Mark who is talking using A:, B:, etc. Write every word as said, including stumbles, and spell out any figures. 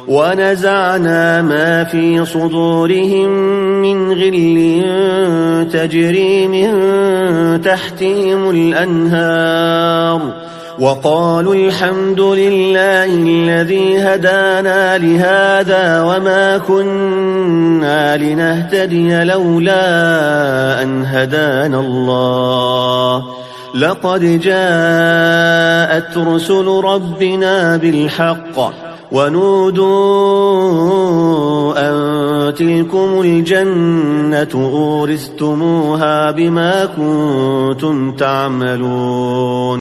A: ونزعنا ما في صدورهم من غل تجري من تحتهم الأنهار وقالوا الحمد لله الذي هدانا لهذا وما كنا لنهتدي لولا أن هدانا الله لقد جاءت رسل ربنا بالحق ونودوا أن تلكم الجنة أورثتموها بما كنتم تعملون